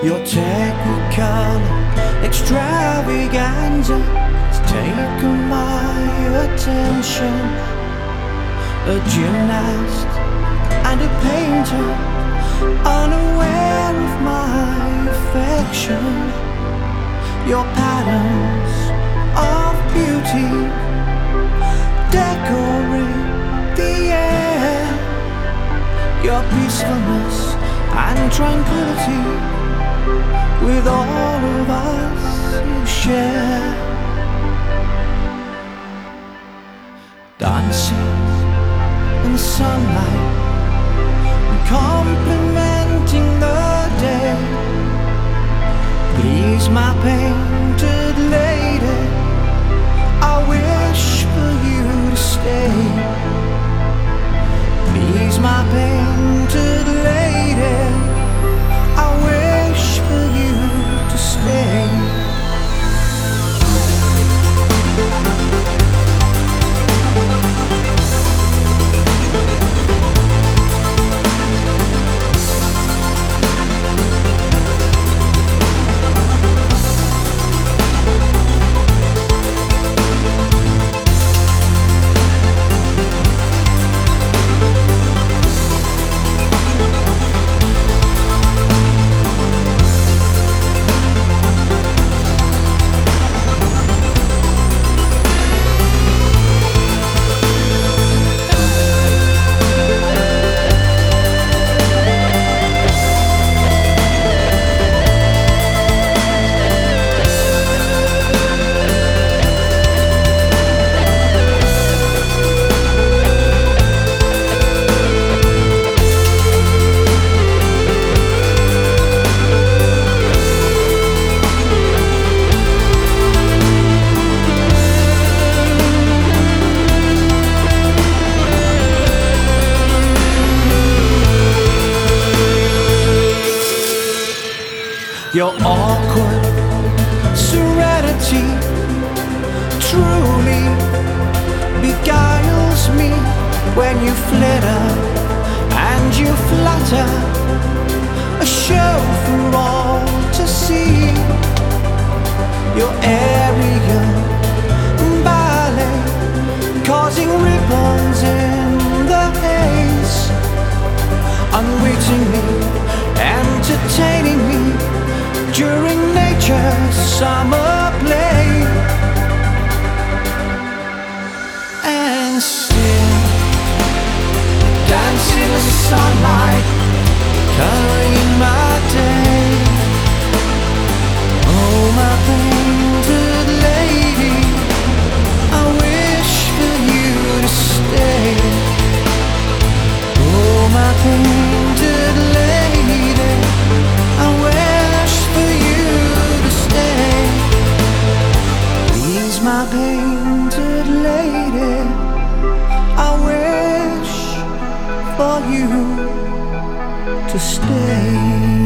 Your technical extravaganza has taken my attention. A gymnast and a painter, unaware of my affection. Your patterns of beauty decorate the air. Your peacefulness and tranquility, with all of us you share. Dancing in sunlight, complimenting the day. Please, my painted lady, I wish for you to stay. Please, my painted lady, I wish for you to stay. Your awkward serenity truly beguiles me. When you flitter and you flutter, a show for all to see. Your aerial ballet, causing ripples in the haze, unwittingly entertaining me during nature's summer play. And still, dancing in the sunlight, coloring my day. Oh, my painted lady, I wish for you to stay. Oh, my painted lady, I wish for you to stay. Please, my painted lady, I wish for you to stay.